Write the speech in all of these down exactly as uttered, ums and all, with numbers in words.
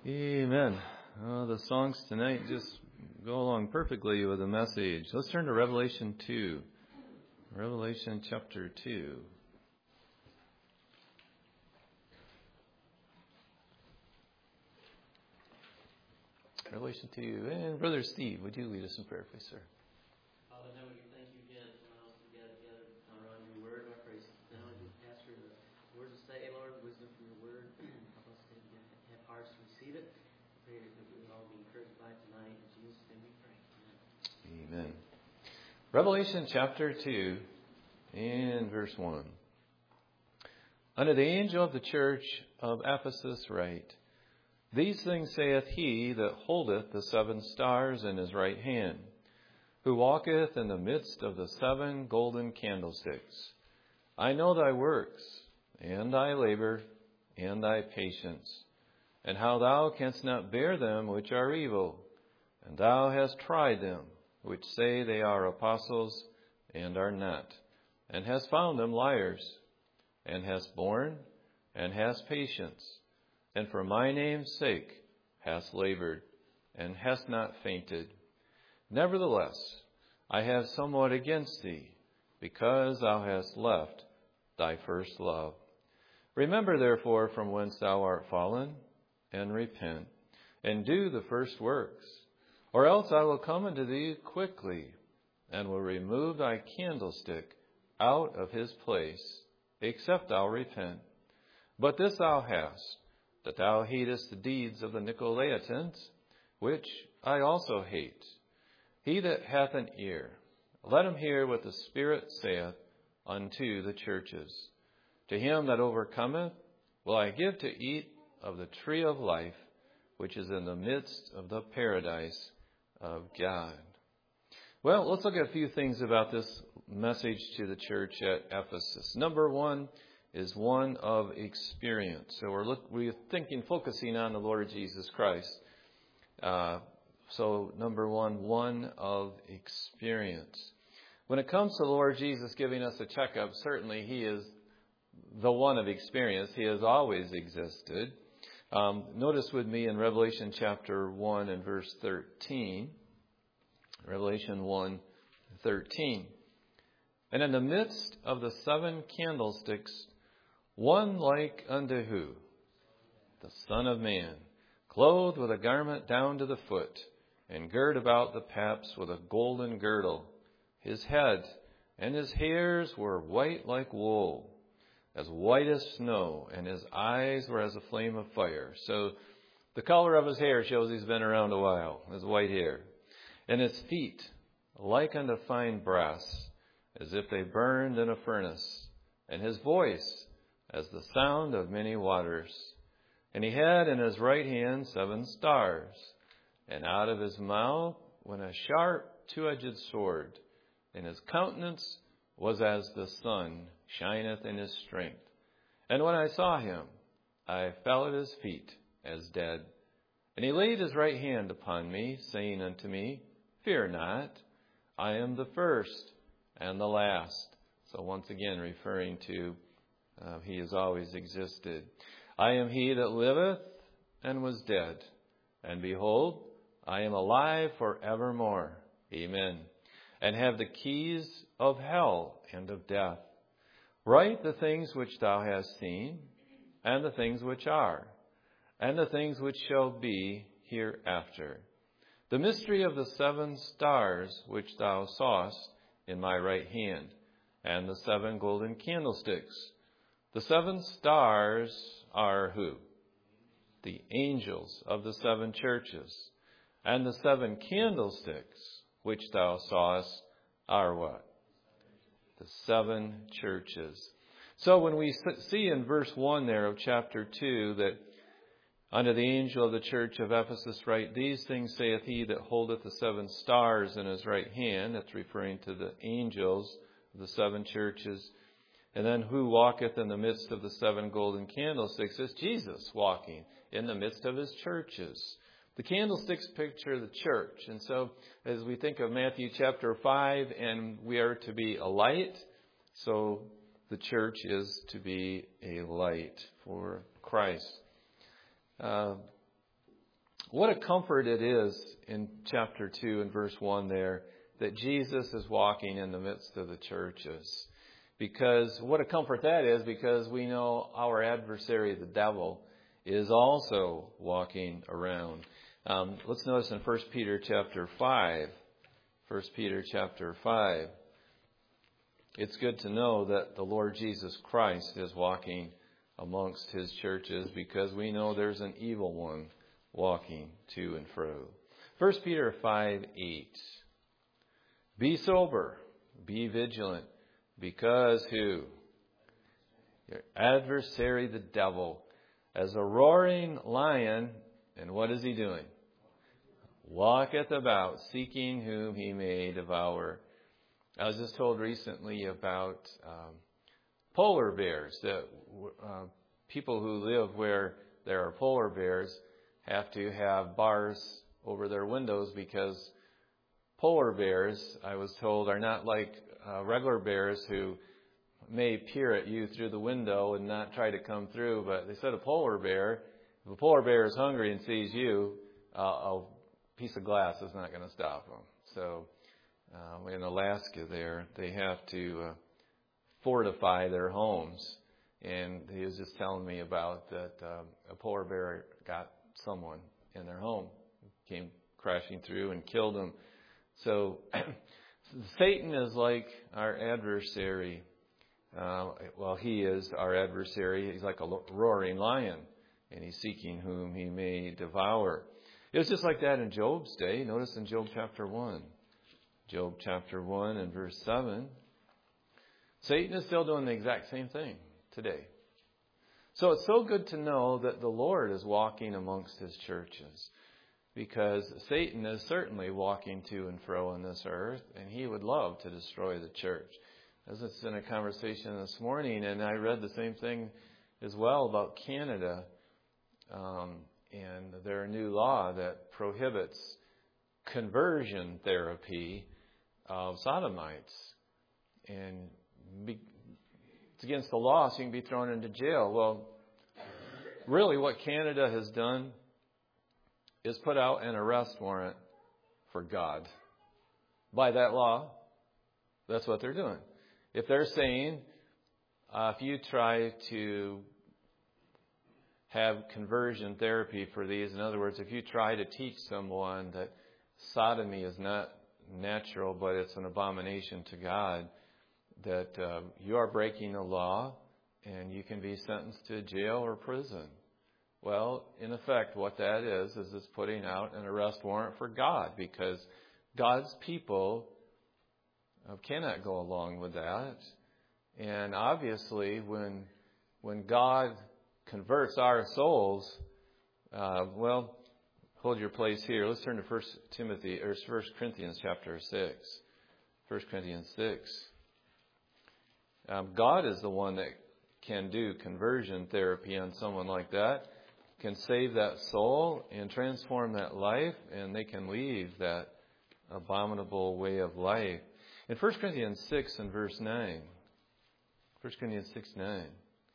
Amen. Oh, the songs tonight just go along perfectly with the message. Let's turn to Revelation two. Revelation chapter two. Revelation two. And Brother Steve, would you lead us in prayer, please, sir? Father, now we thank you again for allowing us to get together around your word. I pray now I just ask for the words to say, Lord, wisdom from your word. Help us to have hearts to receive it. I pray that we will all be encouraged by it tonight. In Jesus' name we pray. Amen. Amen. Revelation chapter two and verse one. Unto the angel of the church of Ephesus write, These things saith he that holdeth the seven stars in his right hand, who walketh in the midst of the seven golden candlesticks. I know thy works, and thy labor, and thy patience, and how thou canst not bear them which are evil, and thou hast tried them, which say they are apostles, and are not, and hast found them liars, and hast borne, and hast patience, and for my name's sake hast labored, and hast not fainted. Nevertheless, I have somewhat against thee, because thou hast left thy first love. Remember therefore from whence thou art fallen, and repent, and do the first works. Or else I will come unto thee quickly, and will remove thy candlestick out of his place, except thou repent. But this thou hast, that thou hatest the deeds of the Nicolaitans, which I also hate. He that hath an ear, let him hear what the Spirit saith unto the churches. To him that overcometh will I give to eat of the tree of life, which is in the midst of the paradise of God. Well, let's look at a few things about this message to the church at Ephesus. Number one is one of experience. So we're look, we're thinking, focusing on the Lord Jesus Christ. Uh, so number one, one of experience. When it comes to the Lord Jesus giving us a checkup, certainly He is the one of experience. He has always existed. Um, notice with me in Revelation chapter one and verse thirteen. Revelation one, thirteen. And in the midst of the seven candlesticks, one like unto who? The Son of Man, clothed with a garment down to the foot, and girt about the paps with a golden girdle. His head and his hairs were white like wool, as white as snow, and his eyes were as a flame of fire. So the color of his hair shows he's been around a while, his white hair. And his feet like unto fine brass, as if they burned in a furnace, and his voice as the sound of many waters. And he had in his right hand seven stars, and out of his mouth went a sharp two-edged sword, and his countenance was as the sun shineth in his strength. And when I saw him, I fell at his feet as dead. And he laid his right hand upon me, saying unto me, Fear not, I am the first and the last. So once again referring to uh, he has always existed. I am he that liveth and was dead, and behold, I am alive forevermore. Amen. And have the keys of hell and of death. Write the things which thou hast seen, and the things which are, and the things which shall be hereafter. The mystery of the seven stars which thou sawest in my right hand, and the seven golden candlesticks. The seven stars are who? The angels of the seven churches. And the seven candlesticks which thou sawest are what? The seven churches. So when we see in verse one there of chapter two that unto the angel of the church of Ephesus write, These things saith he that holdeth the seven stars in his right hand. That's referring to the angels of the seven churches. And then who walketh in the midst of the seven golden candlesticks is Jesus walking in the midst of his churches. The candlesticks picture the church. And so as we think of Matthew chapter five, and we are to be a light, so the church is to be a light for Christ. Uh, what a comfort it is in chapter two and verse one there that Jesus is walking in the midst of the churches. Because what a comfort that is, because we know our adversary, the devil, is also walking around. Um, let's notice in First Peter chapter five. First Peter chapter five. It's good to know that the Lord Jesus Christ is walking amongst his churches, because we know there's an evil one walking to and fro. First Peter five eight. Be sober, be vigilant, because who? Your adversary, the devil, as a roaring lion, and what is he doing? Walketh about, seeking whom he may devour. I was just told recently about um, polar bears, that uh, people who live where there are polar bears have to have bars over their windows, because polar bears, I was told, are not like uh, regular bears who may peer at you through the window and not try to come through. But they said a polar bear, if a polar bear is hungry and sees you, uh, a piece of glass is not going to stop them. So uh, in Alaska there, they have to uh, fortify their homes. And he was just telling me about that uh, a polar bear got someone in their home, came crashing through and killed them. So Satan is like our adversary. Uh, well, he is our adversary. He's like a roaring lion, and he's seeking whom he may devour. It was just like that in Job's day. Notice in Job chapter one. Job chapter one and verse seven. Satan is still doing the exact same thing today. So it's so good to know that the Lord is walking amongst his churches, because Satan is certainly walking to and fro on this earth, and he would love to destroy the church. I was in a conversation this morning, and I read the same thing as well about Canada um, and their new law that prohibits conversion therapy of sodomites. And be, it's against the law, so you can be thrown into jail. Well, really what Canada has done is put out an arrest warrant for God. By that law, that's what they're doing. If they're saying, uh, if you try to have conversion therapy for these, in other words, if you try to teach someone that sodomy is not natural, but it's an abomination to God, that uh, you are breaking the law and you can be sentenced to jail or prison. Well, in effect, what that is, is it's putting out an arrest warrant for God, because God's people cannot go along with that. And obviously, when when God converts our souls, uh, well, hold your place here. Let's turn to First Timothy or First Corinthians chapter six. First Corinthians six. Um, God is the one that can do conversion therapy on someone like that, can save that soul and transform that life, and they can leave that abominable way of life. In First Corinthians six and verse nine, First Corinthians six nine,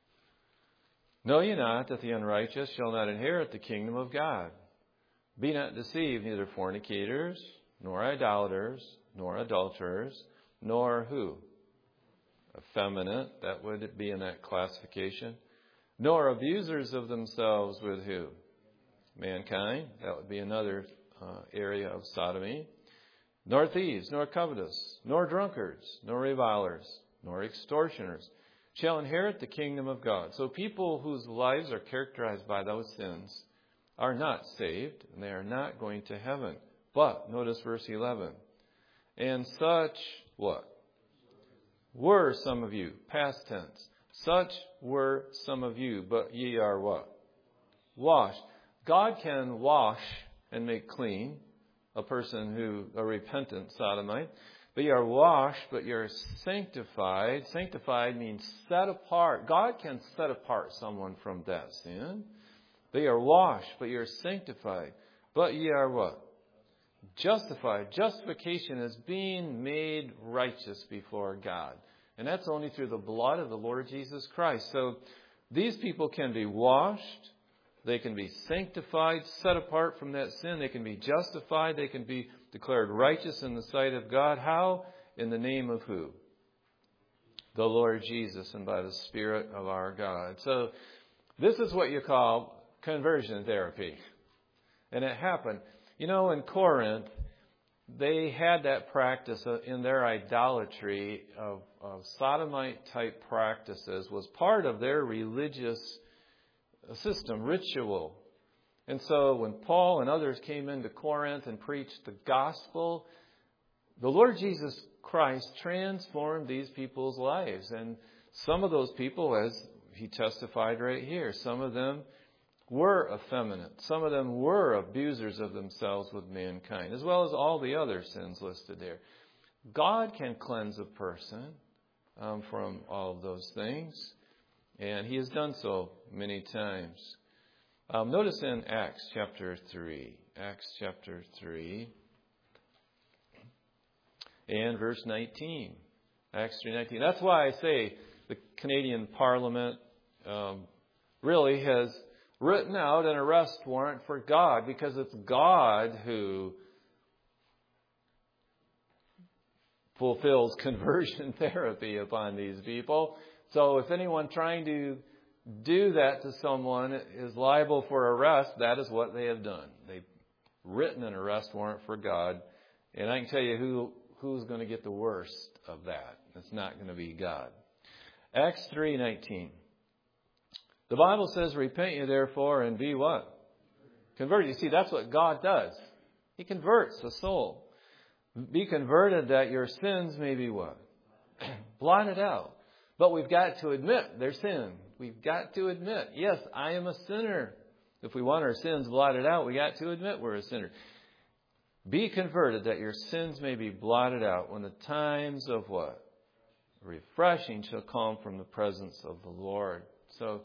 know ye not that the unrighteous shall not inherit the kingdom of God? Be not deceived, neither fornicators, nor idolaters, nor adulterers, nor who? Effeminate, that would be in that classification. Nor abusers of themselves with who? Mankind, that would be another uh, area of sodomy. Nor thieves, nor covetous, nor drunkards, nor revilers, nor extortioners shall inherit the kingdom of God. So people whose lives are characterized by those sins are not saved, and they are not going to heaven. But, notice verse eleven. And such, what? Were some of you, past tense. Such were some of you, but ye are what? Washed. God can wash and make clean a person who, a repentant sodomite. But you are washed, but you're sanctified. Sanctified means set apart. God can set apart someone from that sin. They are washed, but you're sanctified. But ye are what? Justified. Justification is being made righteous before God. And that's only through the blood of the Lord Jesus Christ. So these people can be washed. They can be sanctified, set apart from that sin. They can be justified. They can be declared righteous in the sight of God. How? In the name of who? The Lord Jesus, and by the Spirit of our God. So this is what you call conversion therapy. And it happened. You know, in Corinth, they had that practice in their idolatry of, of sodomite-type practices was part of their religious system, ritual. And so when Paul and others came into Corinth and preached the gospel, the Lord Jesus Christ transformed these people's lives. And some of those people, as he testified right here, some of them were effeminate. Some of them were abusers of themselves with mankind, as well as all the other sins listed there. God can cleanse a person um, from all of those things, and he has done so many times. Um, notice in Acts chapter three, Acts chapter three, and verse nineteen. Acts three nineteen. That's why I say the Canadian Parliament um, really has written out an arrest warrant for God, because it's God who fulfills conversion therapy upon these people. So if anyone trying to do that to someone is liable for arrest, that is what they have done. They've written an arrest warrant for God. And I can tell you who who's going to get the worst of that. It's not going to be God. Acts three nineteen. The Bible says, repent ye therefore and be what? Converted. You see, that's what God does. He converts the soul. Be converted that your sins may be what? Blotted out. But we've got to admit their sin. We've got to admit, yes, I am a sinner. If we want our sins blotted out, we got to admit we're a sinner. Be converted that your sins may be blotted out when the times of what? Refreshing shall come from the presence of the Lord. So,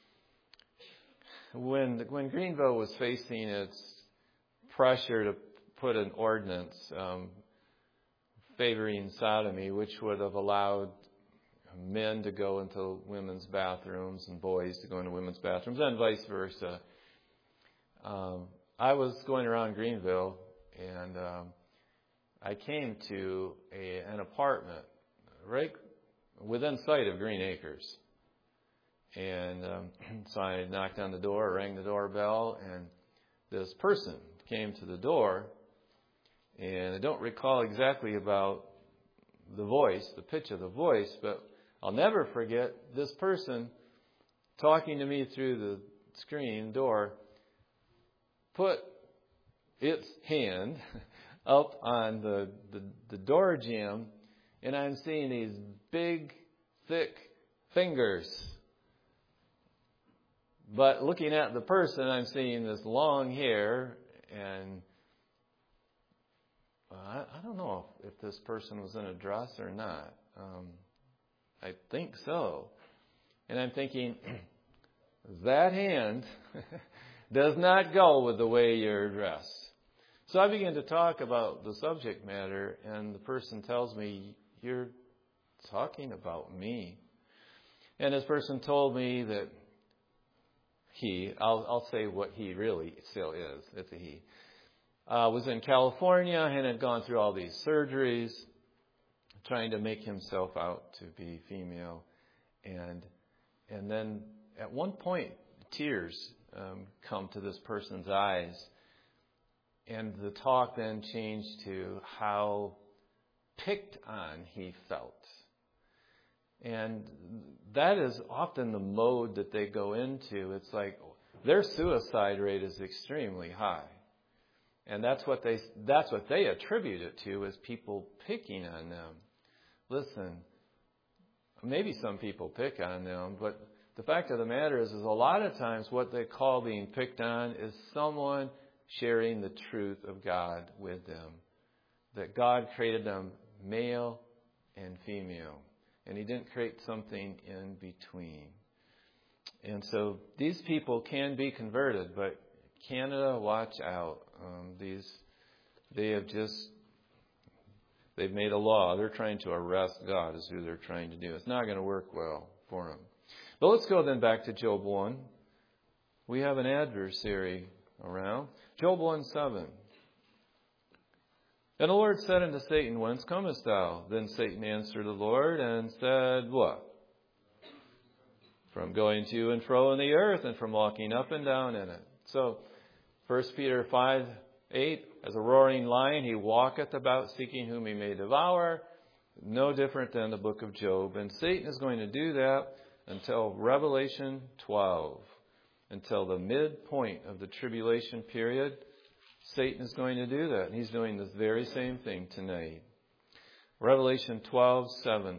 when when Greenville was facing its pressure to put an ordinance um, favoring sodomy, which would have allowed men to go into women's bathrooms and boys to go into women's bathrooms, and vice versa, um, I was going around Greenville, and um, I came to a, an apartment right within sight of Green Acres. And um, so I knocked on the door, rang the doorbell, and this person came to the door. And I don't recall exactly about the voice, the pitch of the voice, but I'll never forget this person talking to me through the screen door put its hand up on the, the, the door jamb, and I'm seeing these big, thick fingers. But looking at the person, I'm seeing this long hair, and I, I don't know if, if this person was in a dress or not. Um, I think so. And I'm thinking, that hand does not go with the way you're dressed. So I begin to talk about the subject matter, and the person tells me, you're talking about me. And this person told me that he, I'll, I'll say what he really still is, it's a he, uh, was in California and had gone through all these surgeries, trying to make himself out to be female. And and then at one point, tears um, come to this person's eyes. And the talk then changed to how picked on he felt. And that is often the mode that they go into. It's like their suicide rate is extremely high. And that's what they that's what they attribute it to, is people picking on them. Listen, maybe some people pick on them, but the fact of the matter is, is a lot of times what they call being picked on is someone sharing the truth of God with them. That God created them male and female. And he didn't create something in between. And so these people can be converted, but Canada, watch out. Um, these, they have just, they've made a law. They're trying to arrest God is who they're trying to do. It's not going to work well for them. But let's go then back to Job one. we have an adversary around. Job one seven. And the Lord said unto Satan, Whence comest thou? Then Satan answered the Lord and said, What? From going to and fro in the earth, and from walking up and down in it. So, First Peter five eight, as a roaring lion, he walketh about seeking whom he may devour. No different than the book of Job. And Satan is going to do that until Revelation twelve. Until the midpoint of the tribulation period, Satan is going to do that. And he's doing the very same thing tonight. Revelation twelve seven.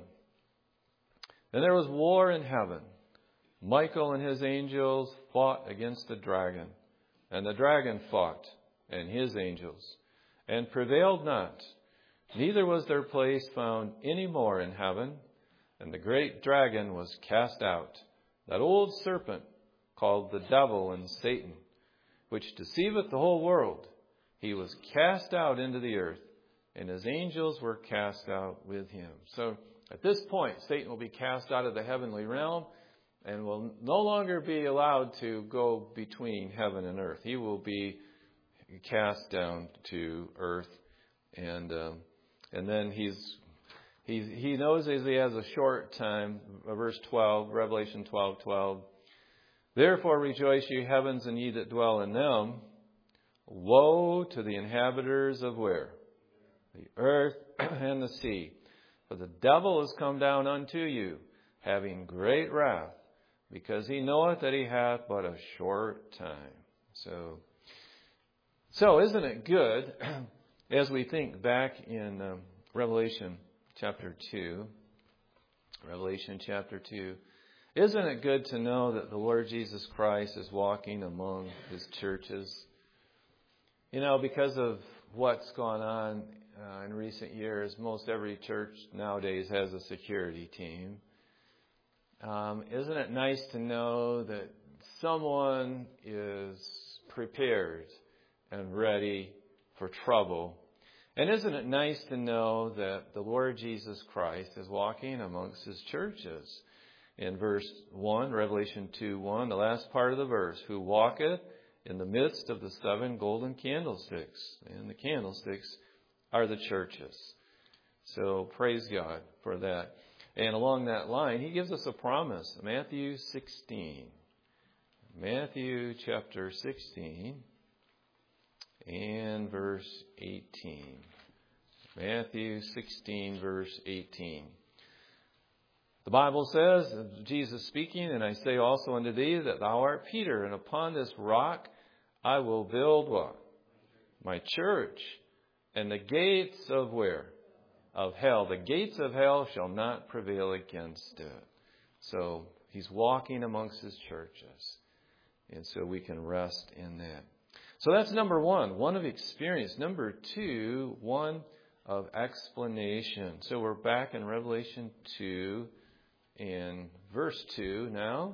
And there was war in heaven. Michael and his angels fought against the dragon. And the dragon fought, and his angels, and prevailed not. Neither was their place found any more in heaven. And the great dragon was cast out, that old serpent called the devil and Satan, which deceiveth the whole world. He was cast out into the earth, and his angels were cast out with him. So at this point, Satan will be cast out of the heavenly realm and will no longer be allowed to go between heaven and earth. He will be cast down to earth, and um, and then he's he he knows as he has a short time. Verse twelve, Revelation twelve twelve. Therefore rejoice, ye heavens, and ye that dwell in them. Woe to the inhabitants of where? The earth and the sea. For the devil is come down unto you, having great wrath, because he knoweth that he hath but a short time. So, so isn't it good, as we think back in um, Revelation chapter two, Revelation chapter two, isn't it good to know that the Lord Jesus Christ is walking among his churches? You know, because of what's gone on uh, in recent years, most every church nowadays has a security team. Um, isn't it nice to know that someone is prepared and ready for trouble? And isn't it nice to know that the Lord Jesus Christ is walking amongst his churches? In verse one, Revelation two one, the last part of the verse, who walketh in the midst of the seven golden candlesticks. And the candlesticks are the churches. So praise God for that. And along that line, he gives us a promise. Matthew sixteen. Matthew chapter sixteen and verse eighteen. Matthew sixteen, verse eighteen. The Bible says, Jesus speaking, and I say also unto thee that thou art Peter, and upon this rock I will build what? My church. And the gates of where? Of hell. The gates of hell shall not prevail against it. So he's walking amongst his churches. And so we can rest in that. So that's number one, one of experience. Number two, one of explanation. So we're back in Revelation two. In verse two now,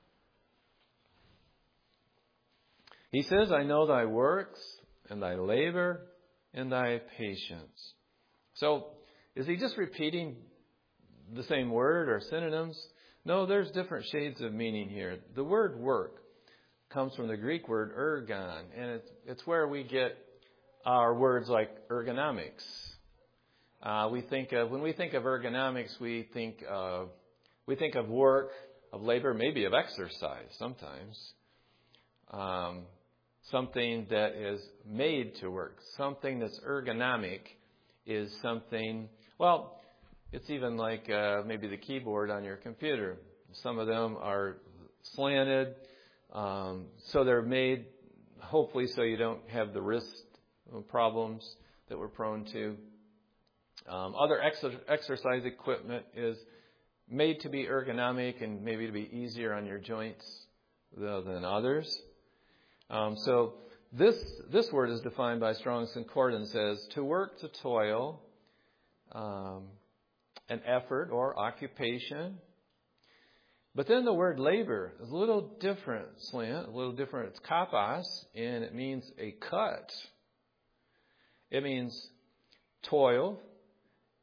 he says, I know thy works and thy labor and thy patience. So, is he just repeating the same word or synonyms? No, there's different shades of meaning here. The word work comes from the Greek word ergon, and it's, it's where we get our words like ergonomics. Uh, we think of, when we think of ergonomics, we think of We think of work, of labor, maybe of exercise sometimes. Um, something that is made to work. Something that's ergonomic is something, well, it's even like uh, maybe the keyboard on your computer. Some of them are slanted, um, so they're made hopefully so you don't have the wrist problems that we're prone to. Um, other ex- exercise equipment is made to be ergonomic and maybe to be easier on your joints than others. Um, so this this word is defined by Strong's Concordance as to work, to toil, um, an effort or occupation. But then the word labor is a little different, slant, a little different. It's kapos, and it means a cut. It means toil.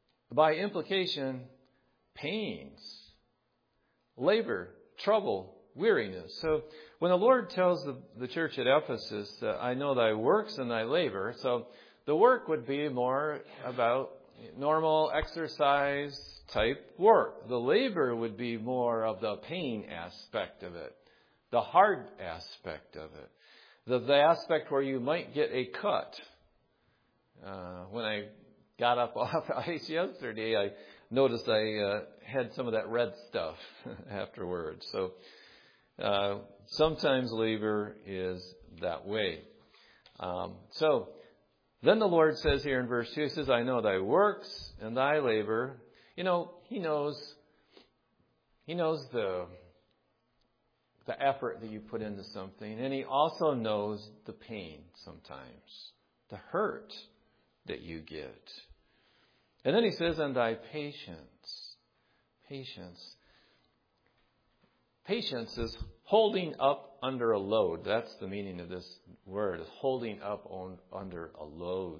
By implication, pains, labor, trouble, weariness. So when the Lord tells the, the church at Ephesus, uh, I know thy works and thy labor, so the work would be more about normal exercise type work. The labor would be more of the pain aspect of it, the hard aspect of it, the, the aspect where you might get a cut. Uh, when I got up off ice yesterday, I noticed I uh, had some of that red stuff afterwards. So uh, sometimes labor is that way. Um, so then the Lord says here in verse two, He says, I know thy works and thy labor. You know, He knows, He knows the, the effort that you put into something. And He also knows the pain sometimes, the hurt that you get. And then He says, and thy patience. Patience. Patience is holding up under a load. That's the meaning of this word, is holding up on, under a load.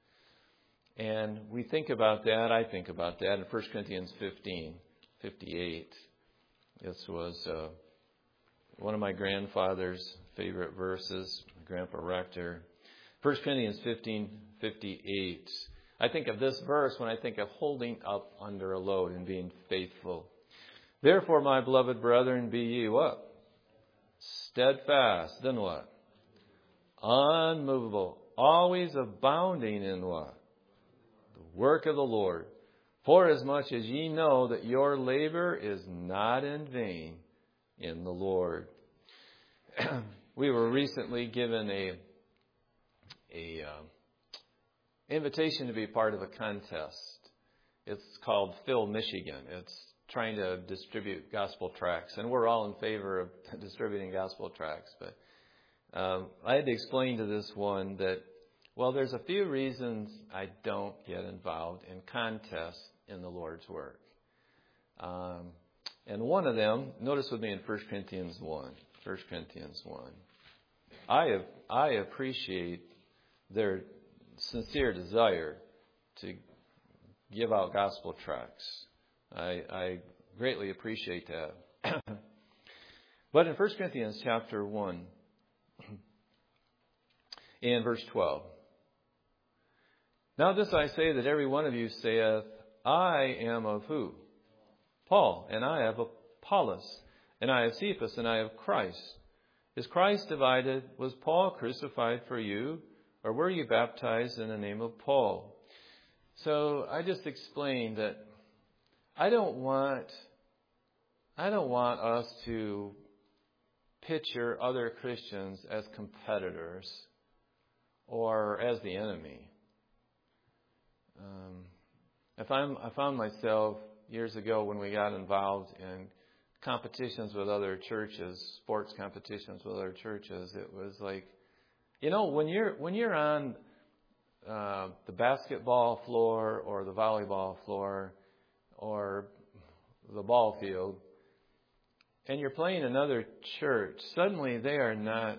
And we think about that, I think about that in First Corinthians fifteen, fifty-eight. This was uh, one of my grandfather's favorite verses, Grandpa Rector. First Corinthians fifteen, fifty-eight. I think of this verse when I think of holding up under a load and being faithful. Therefore, my beloved brethren, be ye what? Steadfast. Then what? Unmovable. Always abounding in what? The work of the Lord. For as much as ye know that your labor is not in vain in the Lord. We were recently given a, a uh, invitation to be part of a contest. It's called Fill Michigan. It's trying to distribute gospel tracts, and we're all in favor of distributing gospel tracts. But um, I had to explain to this one that, well, there's a few reasons I don't get involved in contests in the Lord's work. Um, and one of them, notice with me in First Corinthians one. First Corinthians one. I have, I appreciate their sincere desire to give out gospel tracts. I, I greatly appreciate that. But in First Corinthians chapter one, in verse twelve, now this I say that every one of you saith, I am of who? Paul, and I have Apollos, and I have Cephas, and I have Christ. Is Christ divided? Was Paul crucified for you? Or were you baptized in the name of Paul? So I just explained that I don't want, I don't want us to picture other Christians as competitors or as the enemy. Um, I found, I found myself years ago when we got involved in competitions with other churches, sports competitions with other churches, it was like, you know, when you're when you're on uh, the basketball floor or the volleyball floor or the ball field, and you're playing another church, suddenly they are not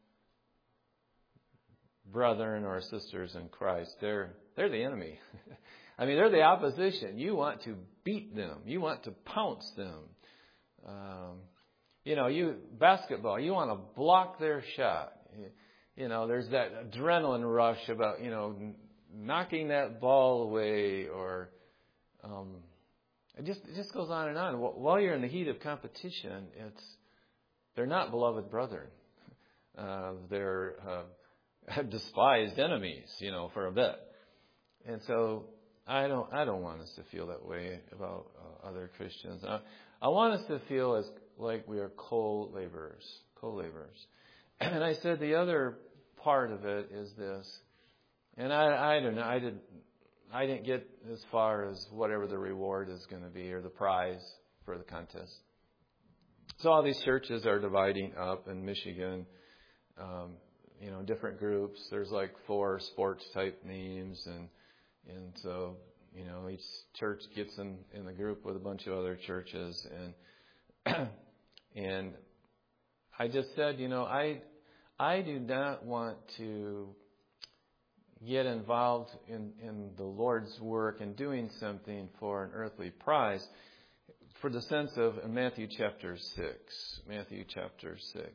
brethren or sisters in Christ. They're they're the enemy. I mean, they're the opposition. You want to beat them. You want to pounce them. Um, you know, you basketball. You want to block their shot. You know, there's that adrenaline rush about, you know, knocking that ball away, or um, it just it just goes on and on. While you're in the heat of competition, it's they're not beloved brethren. Uh, they're uh, despised enemies, you know, for a bit. And so I don't I don't want us to feel that way about uh, other Christians. I, I want us to feel as like we are co-laborers, co-laborers. And I said the other part of it is this, and I, I don't know, I didn't, I didn't get as far as whatever the reward is going to be or the prize for the contest. So all these churches are dividing up in Michigan, um, you know, different groups. There's like four sports type names, and and so you know each church gets in, in the group with a bunch of other churches, and and. I just said, you know, I I do not want to get involved in, in the Lord's work and doing something for an earthly prize. for the sense of Matthew chapter six. Matthew chapter six.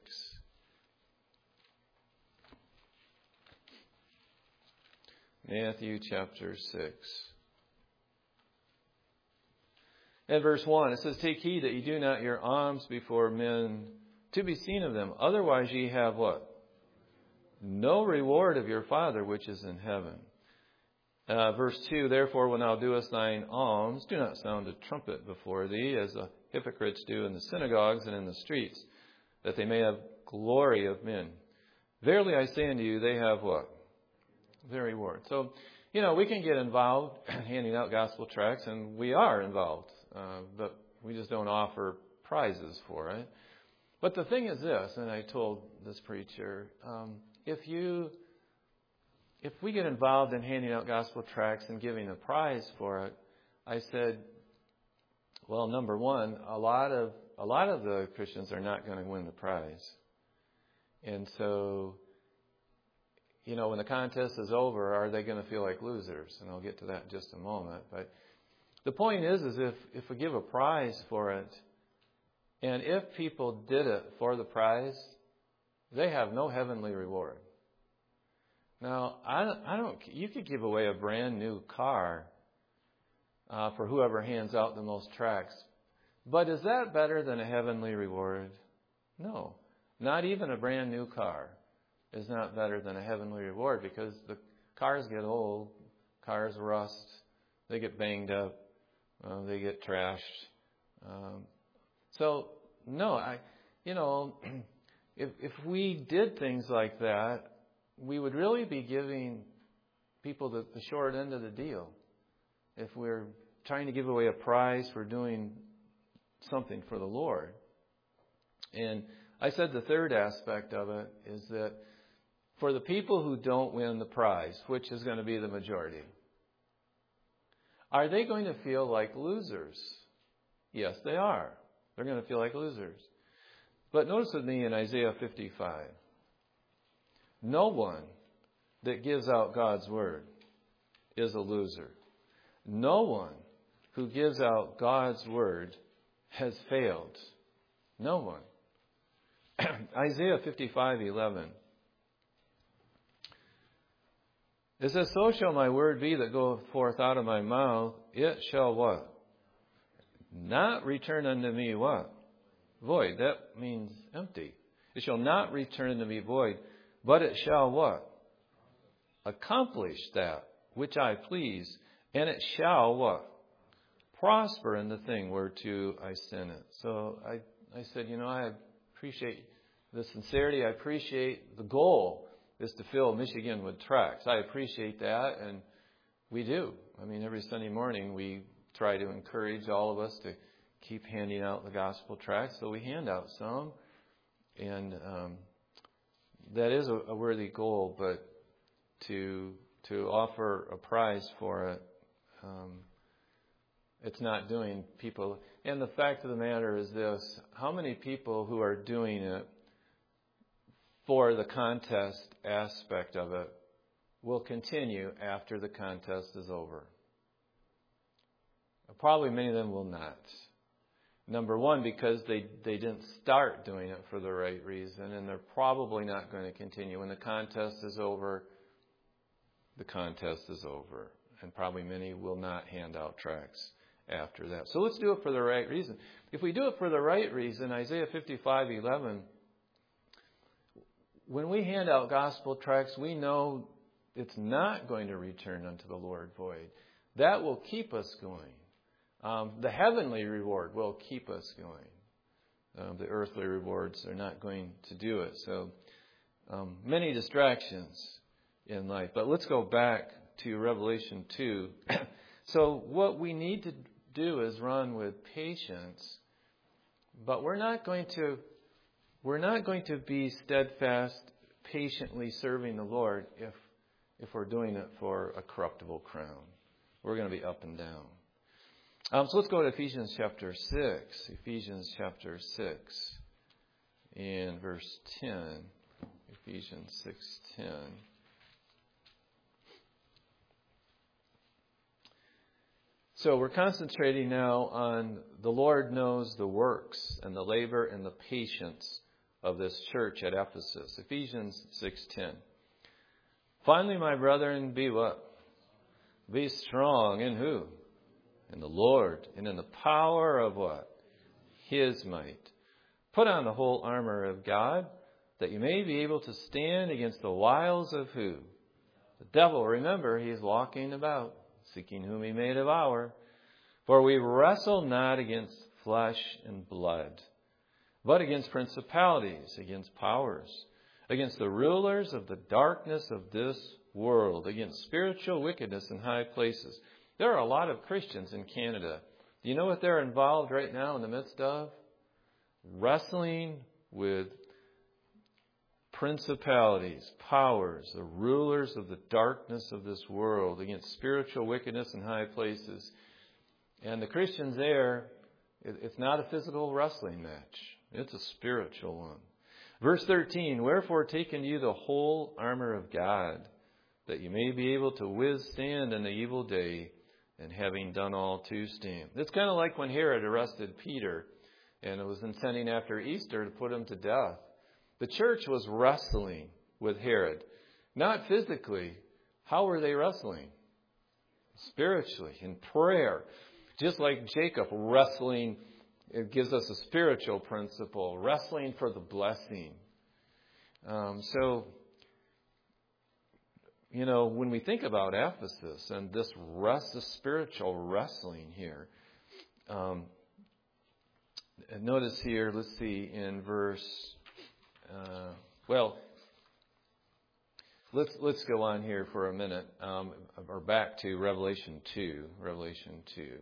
Matthew chapter six. At verse one, it says, "Take heed that ye do not your alms before men to be seen of them. Otherwise ye have" what? "No reward of your Father which is in heaven." Uh, verse two, "Therefore when thou doest thine alms, do not sound a trumpet before thee, as the hypocrites do in the synagogues and in the streets, that they may have glory of men. Verily I say unto you, they have" what? "Their reward." So, you know, we can get involved handing out gospel tracts, and we are involved, uh, but we just don't offer prizes for it. But the thing is this, and I told this preacher, um, if you, if we get involved in handing out gospel tracts and giving a prize for it, I said, well, number one, a lot of a lot of the Christians are not going to win the prize, and so, you know, when the contest is over, are they going to feel like losers? And I'll get to that in just a moment. But the point is, is if if we give a prize for it, and if people did it for the prize, they have no heavenly reward. Now, I don't, I don't you could give away a brand new car uh, for whoever hands out the most tracts. But is that better than a heavenly reward? No. Not even a brand new car is not better than a heavenly reward, because the cars get old, cars rust, they get banged up, uh, they get trashed. Um, So, no, I, you know, if if we did things like that, we would really be giving people the, the short end of the deal. If we're trying to give away a prize for doing something for the Lord. And I said the third aspect of it is that for the people who don't win the prize, which is going to be the majority, are they going to feel like losers? Yes, they are. They're going to feel like losers. But notice with me in Isaiah fifty-five. No one that gives out God's word is a loser. No one who gives out God's word has failed. No one. Isaiah fifty-five eleven. It says, "So shall my word be that goeth forth out of my mouth, it shall" what? "Not return unto me" what? "Void." That means empty. "It shall not return unto me void, but it shall" what? "Accomplish that which I please, and it shall" what? "Prosper in the thing whereto I send it." So I, I said, you know, I appreciate the sincerity. I appreciate the goal is to fill Michigan with tracts. I appreciate that, and we do. I mean, every Sunday morning we try to encourage all of us to keep handing out the gospel tracts, so we hand out some, and um, that is a, a worthy goal. But to to offer a prize for it, um, it's not doing people. And the fact of the matter is this: how many people who are doing it for the contest aspect of it will continue after the contest is over? Probably many of them will not. Number one, because they, they didn't start doing it for the right reason, and they're probably not going to continue. When the contest is over, the contest is over. And probably many will not hand out tracts after that. So let's do it for the right reason. If we do it for the right reason, Isaiah fifty-five eleven, when we hand out gospel tracts, we know it's not going to return unto the Lord void. That will keep us going. Um, the heavenly reward will keep us going. Um, the earthly rewards are not going to do it. So um, many distractions in life. But let's go back to Revelation two. So what we need to do is run with patience, but we're not going to we're not going to be steadfast, patiently serving the Lord if if we're doing it for a corruptible crown. We're going to be up and down. Um, so let's go to Ephesians chapter six. Ephesians chapter six and verse ten. Ephesians six ten. So we're concentrating now on the Lord knows the works and the labor and the patience of this church at Ephesus. Ephesians six ten. Finally, my brethren, be what? Be strong in who? In the Lord, and in the power of what? His might. Put on the whole armor of God, that you may be able to stand against the wiles of who? The devil. Remember, he is walking about, seeking whom he may devour. For we wrestle not against flesh and blood, but against principalities, against powers, against the rulers of the darkness of this world, against spiritual wickedness in high places. There are a lot of Christians in Canada. Do you know what they're involved right now in the midst of? Wrestling with principalities, powers, the rulers of the darkness of this world, against spiritual wickedness in high places. And the Christians there, it's not a physical wrestling match. It's a spiritual one. Verse thirteen, wherefore take unto you the whole armor of God, that you may be able to withstand in the evil day, and having done all to stand. It's kind of like when Herod arrested Peter, and it was intending after Easter to put him to death. The church was wrestling with Herod. Not physically. How were they wrestling? Spiritually, in prayer. Just like Jacob wrestling, it gives us a spiritual principle, wrestling for the blessing. Um, so, you know, when we think about Ephesus and this rest, this spiritual wrestling here, um, notice here, let's see, in verse, uh, well, let's let's go on here for a minute, um, or back to Revelation two, Revelation two.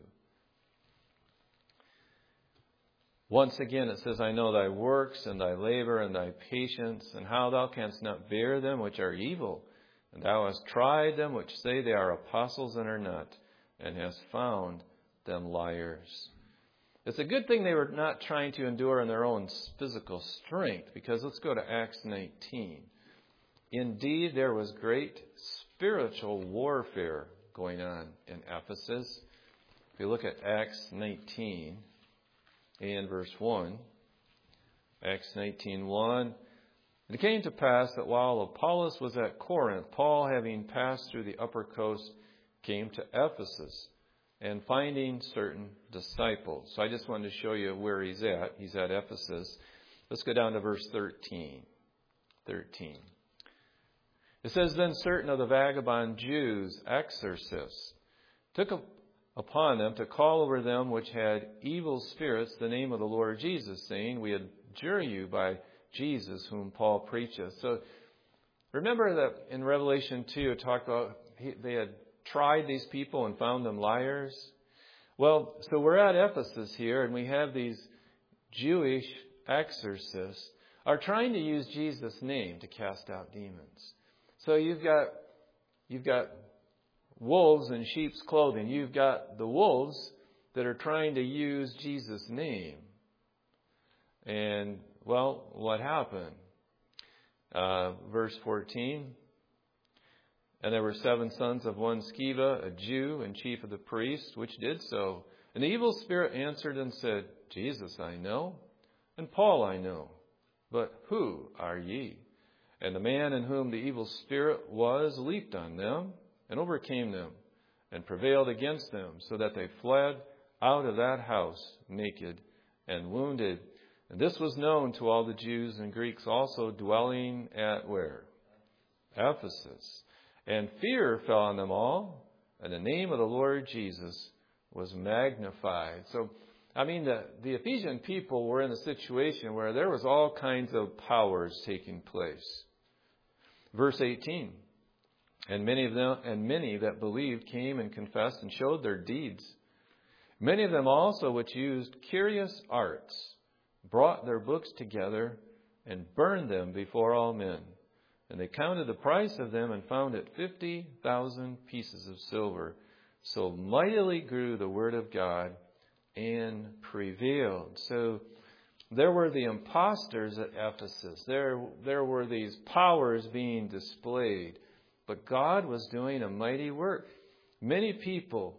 Once again, it says, I know thy works and thy labor and thy patience, and how thou canst not bear them which are evil. And thou hast tried them which say they are apostles and are not, and hast found them liars. It's a good thing they were not trying to endure in their own physical strength, because let's go to Acts nineteen. Indeed, there was great spiritual warfare going on in Ephesus. If you look at Acts nineteen and verse one, Acts nineteen one. And it came to pass that while Apollos was at Corinth, Paul, having passed through the upper coast, came to Ephesus, and finding certain disciples. So I just wanted to show you where he's at. He's at Ephesus. Let's go down to verse thirteen. thirteen. It says, then certain of the vagabond Jews, exorcists, took up upon them to call over them which had evil spirits the name of the Lord Jesus, saying, we adjure you by Jesus whom Paul preacheth. So remember that in Revelation two it talked about he, they had tried these people and found them liars. Well, so we're at Ephesus here, and we have these Jewish exorcists are trying to use Jesus' name to cast out demons. So you've got you've got wolves in sheep's clothing. You've got the wolves that are trying to use Jesus' name. And, well, what happened? Uh, verse fourteen. And there were seven sons of one Sceva, a Jew and chief of the priests, which did so. And the evil spirit answered and said, Jesus I know, and Paul I know, but who are ye? And the man in whom the evil spirit was leaped on them, and overcame them, and prevailed against them, so that they fled out of that house naked and wounded. And this was known to all the Jews and Greeks also dwelling at where? Ephesus. And fear fell on them all, and the name of the Lord Jesus was magnified. So, I mean, the, the Ephesian people were in a situation where there was all kinds of powers taking place. Verse eighteen. And many of them, and many that believed came and confessed and showed their deeds. Many of them also which used curious arts brought their books together and burned them before all men. And they counted the price of them and found it fifty thousand pieces of silver. So mightily grew the word of God and prevailed. So there were the impostors at Ephesus. There, there were these powers being displayed. But God was doing a mighty work. Many people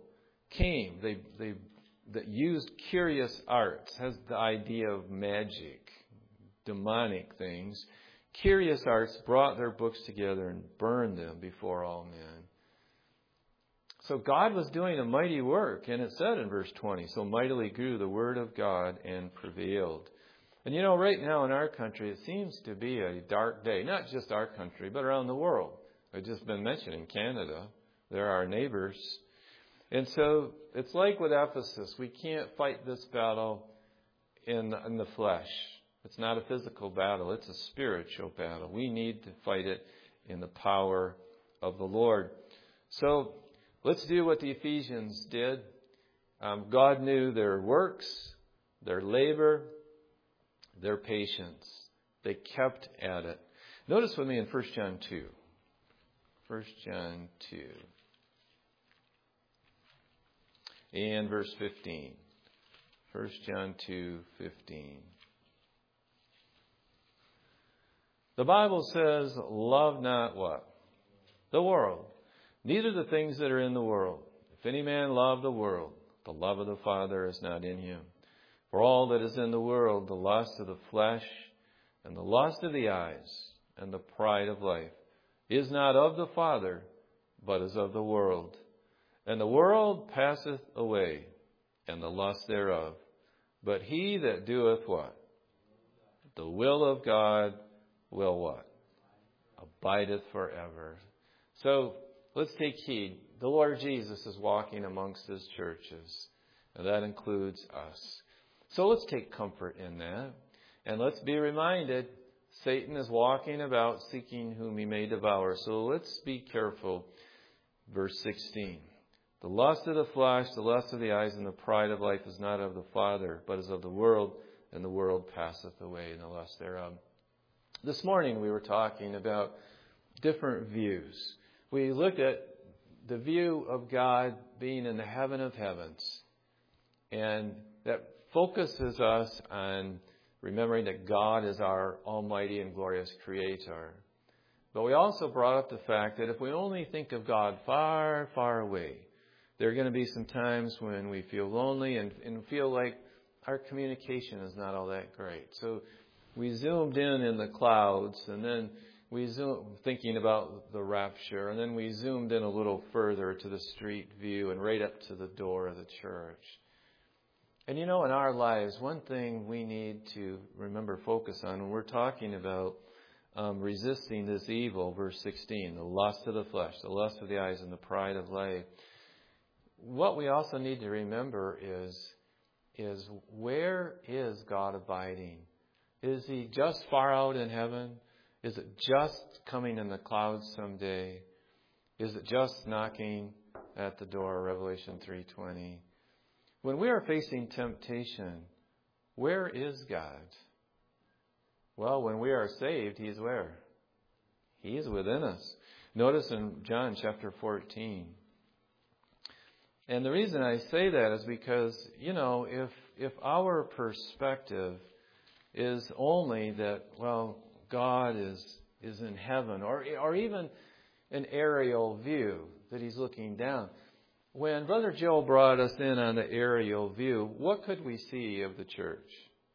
came, they they that used curious arts, has the idea of magic, demonic things. Curious arts brought their books together and burned them before all men. So God was doing a mighty work, and it said in verse twenty, so mightily grew the word of God and prevailed. And you know, right now in our country, it seems to be a dark day. Not just our country, but around the world. I've just been mentioning Canada. They're our neighbors. And so it's like with Ephesus. We can't fight this battle in, in the flesh. It's not a physical battle. It's a spiritual battle. We need to fight it in the power of the Lord. So let's do what the Ephesians did. Um, God knew their works, their labor, their patience. They kept at it. Notice with me in First John two. First John two. And verse fifteen. First John two fifteen. The Bible says, love not what? The world. Neither the things that are in the world. If any man love the world, the love of the Father is not in him. For all that is in the world, the lust of the flesh, and the lust of the eyes, and the pride of life, is not of the Father, but is of the world. And the world passeth away, and the lust thereof. But he that doeth what? The will of God will what? Abideth forever. So let's take heed. The Lord Jesus is walking amongst his churches, and that includes us. So let's take comfort in that. And let's be reminded, Satan is walking about seeking whom he may devour. So let's be careful. Verse sixteen. The lust of the flesh, the lust of the eyes, and the pride of life is not of the Father, but is of the world, and the world passeth away, and the lust thereof. This morning we were talking about different views. We looked at the view of God being in the heaven of heavens, and that focuses us on remembering that God is our almighty and glorious creator. But we also brought up the fact that if we only think of God far, far away, there are going to be some times when we feel lonely and, and feel like our communication is not all that great. So we zoomed in in the clouds, and then we zoomed thinking about the rapture, and then we zoomed in a little further to the street view and right up to the door of the church. And you know, in our lives, one thing we need to remember, focus on, when we're talking about um, resisting this evil, verse sixteen, the lust of the flesh, the lust of the eyes, and the pride of life. What we also need to remember is, is where is God abiding? Is he just far out in heaven? Is it just coming in the clouds someday? Is it just knocking at the door, Revelation three twenty? When we are facing temptation, where is God? Well, when we are saved, he is where? He is within us. Notice in John chapter fourteen. And the reason I say that is because, you know, if if our perspective is only that, well, God is is in heaven, or or even an aerial view that he's looking down. When Brother Joe brought us in on the aerial view, what could we see of the church?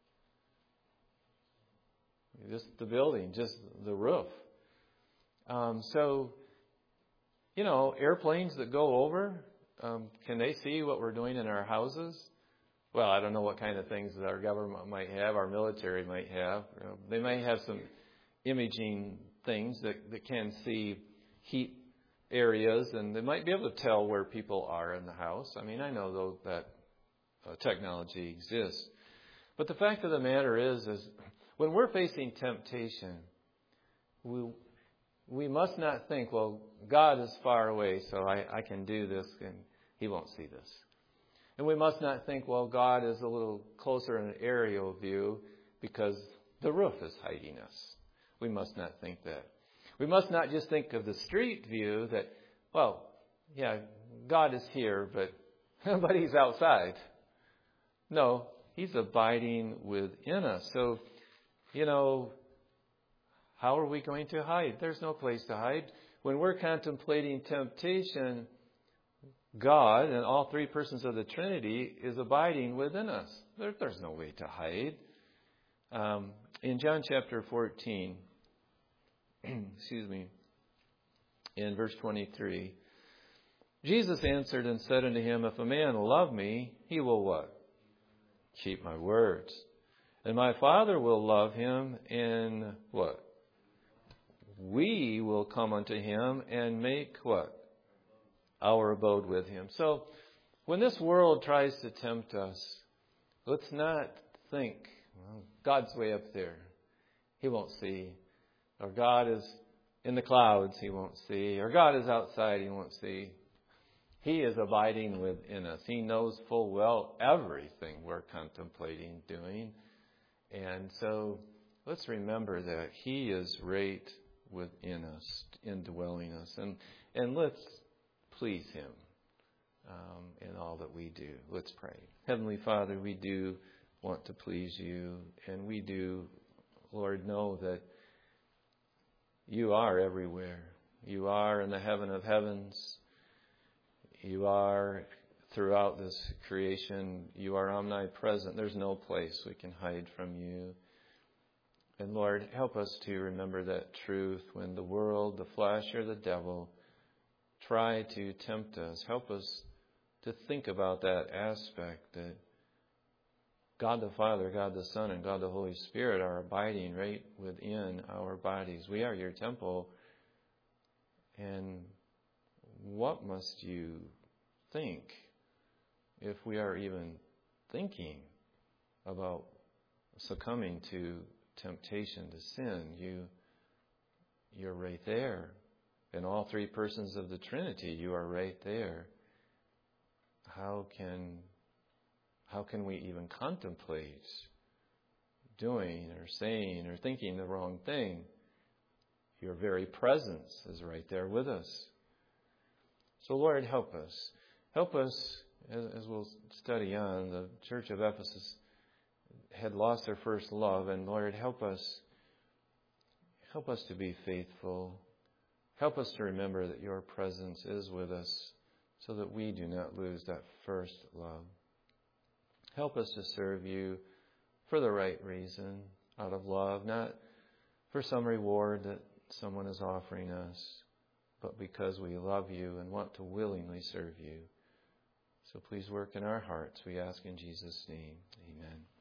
Just the building, just the roof. Um, so, you know, airplanes that go over, um, can they see what we're doing in our houses? Well, I don't know what kind of things that our government might have, our military might have. You know, they may have some imaging things that, that can see heat areas, and they might be able to tell where people are in the house. I mean, I know though that uh, technology exists. But the fact of the matter is, is when we're facing temptation, we we must not think, well, God is far away, so I, I can do this, and he won't see this. And we must not think, well, God is a little closer in an aerial view because the roof is hiding us. We must not think that. We must not just think of the street view that, well, yeah, God is here, but, but he's outside. No, he's abiding within us. So, you know, how are we going to hide? There's no place to hide. When we're contemplating temptation, God and all three persons of the Trinity is abiding within us. There, there's no way to hide. Um, in John chapter fourteen, excuse me, in verse twenty-three, Jesus answered and said unto him, If a man love me, he will what? Keep my words. And my Father will love him, and what? We will come unto him and make what? Our abode with him. So when this world tries to tempt us, let's not think, well, God's way up there. He won't see. Or God is in the clouds. He won't see. Or God is outside. He won't see. He is abiding within us. He knows full well everything we're contemplating doing. And so let's remember that He is right within us, indwelling us. And, and let's please Him um, in all that we do. Let's pray. Heavenly Father, we do want to please You. And we do, Lord, know that You are everywhere. You are in the heaven of heavens. You are throughout this creation. You are omnipresent. There's no place we can hide from You. And Lord, help us to remember that truth when the world, the flesh, or the devil try to tempt us. Help us to think about that aspect that God the Father, God the Son, and God the Holy Spirit are abiding right within our bodies. We are Your temple. And what must You think if we are even thinking about succumbing to temptation to sin? You, you're right there. In all three persons of the Trinity, You are right there. How can, how can we even contemplate doing or saying or thinking the wrong thing? Your very presence is right there with us. So Lord, help us. Help us, as, as we'll study on, the Church of Ephesus had lost their first love, and Lord, help us, help us to be faithful. Help us to remember that Your presence is with us so that we do not lose that first love. Help us to serve You for the right reason, out of love, not for some reward that someone is offering us, but because we love You and want to willingly serve You. So please work in our hearts, we ask in Jesus' name. Amen.